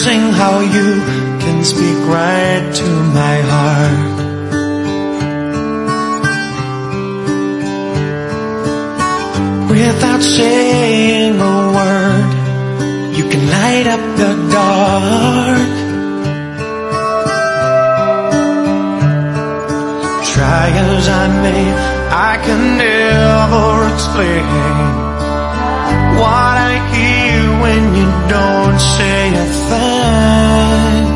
amazing how you can speak right to my heart. Without saying a word, you can light up the dark. Try as I may, I can never explain what I hear when you don't say a thing.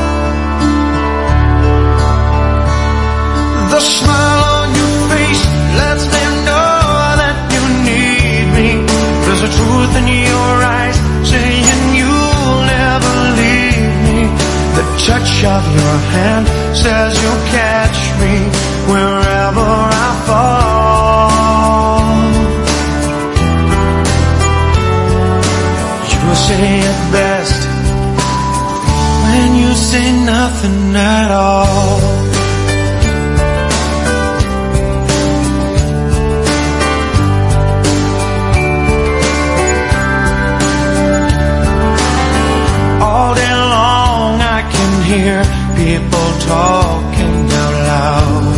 The smile on your face lets me know that you need me. There's a truth in your eyes saying you'll never leave me. The touch of your hand says you'll catch me wherever I fall. You say it best when you say nothing at all. All day long I can hear people talking out loud.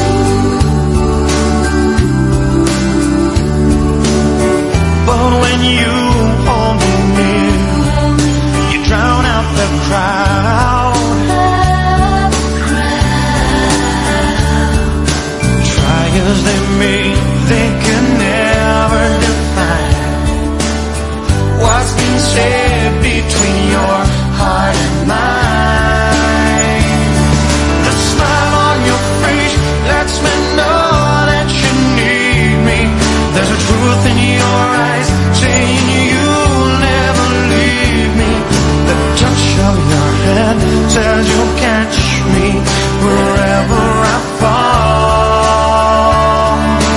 But when you hold me near, you drown out the crowd. Try as they may, they can never define what's been said between your heart and mine. The smile on your face lets me know that you need me. There's a truth in your eyes saying you'll never leave me. The touch of your hand says you'll catch me wherever I fall.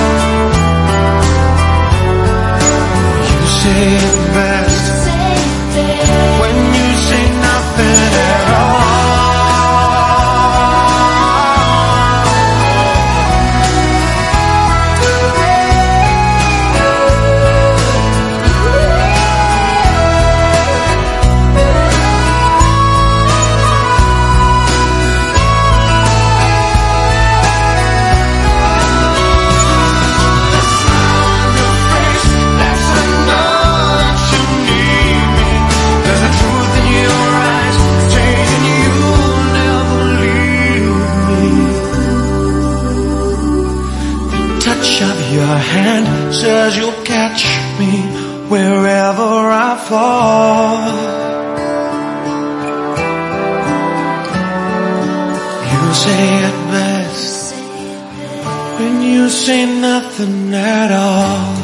You say it best when you say nothing at all. Your hand says you'll catch me wherever I fall. You say it best when you say nothing at all.